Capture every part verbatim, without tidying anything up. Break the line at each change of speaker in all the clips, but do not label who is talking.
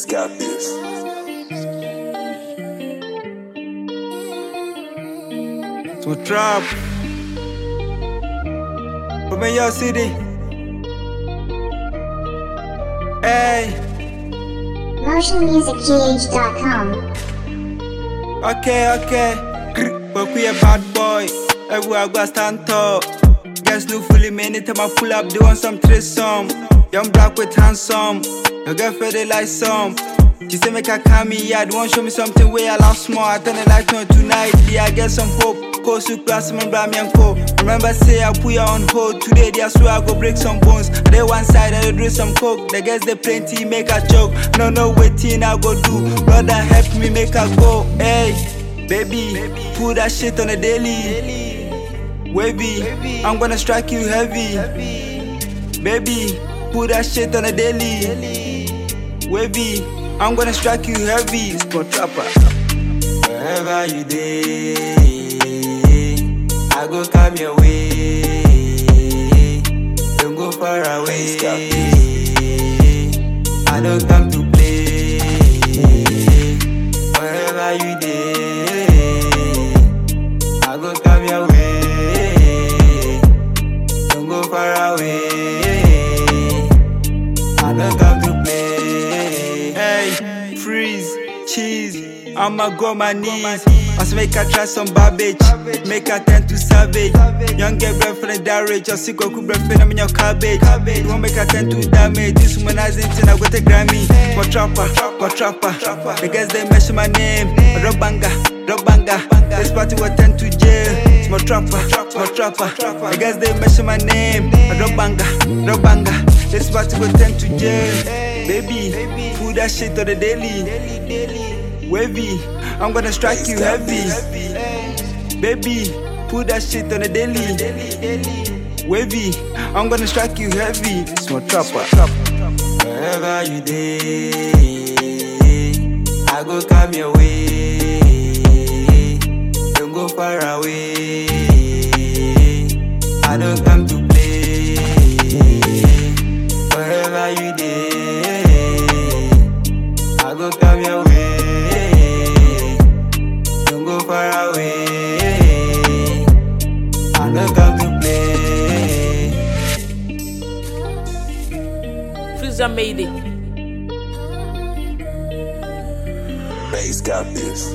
Bass got this.
So trap from your city. Hey,
motion music g h dot com.
okay, okay. Grr, but we a bad boy. Everywhere I go, I stand tall. Guess no fully man, anytime I pull up, they want some threesome. Young black with handsome. Your girlfriend they like some. She say make her come me, yeah, they want show me something way I love small. I turn the light on tonight, yeah, I get some hope. Go super class, man, blah me and co. Remember say I put you on hold. Today they swear I go break some bones. They one side, I drink some coke. The guess they plenty, make a choke. No, no waiting, I go do. Brother help me make her go. Hey, baby, put that shit on the daily. Wavy, I'm gonna strike you heavy. Baby, put that shit on the daily. Wavy, I'm gonna strike you heavy. Spot trapper. Wherever you day, I go come your way. Don't go far away. I don't come to play. Wherever you day, I go come your way. Don't go far away. I don't come to play. Hey, freeze, cheese. I'ma go on my knees. I make her try some babbage, make her turn to savage. Young girl boyfriend that rich, I see Goku boyfriend I'm in your cabbage. You won't make her turn to damage. This womanizing thing I got a Grammy. For trapper, for trapper. The guys they mention my name. Rock banger, rock banger. This party will turn to jail. Small trapper, small trapper. The guys they mention my name. Rock banger, rock banger. This party will turn to jail. Baby, put that shit on the daily. Wavy, I'm gonna strike you heavy. Baby, put that shit on the daily. Wavy, I'm gonna strike you heavy. Small trapper. Wherever you day, I go come your way. Don't go far away. I don't come to play. Wherever you day, I go come your way. Far away, I don't come to play.
Freezer made it.
Bass got this.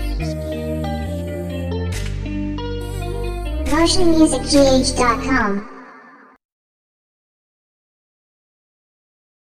motion music g h dot com.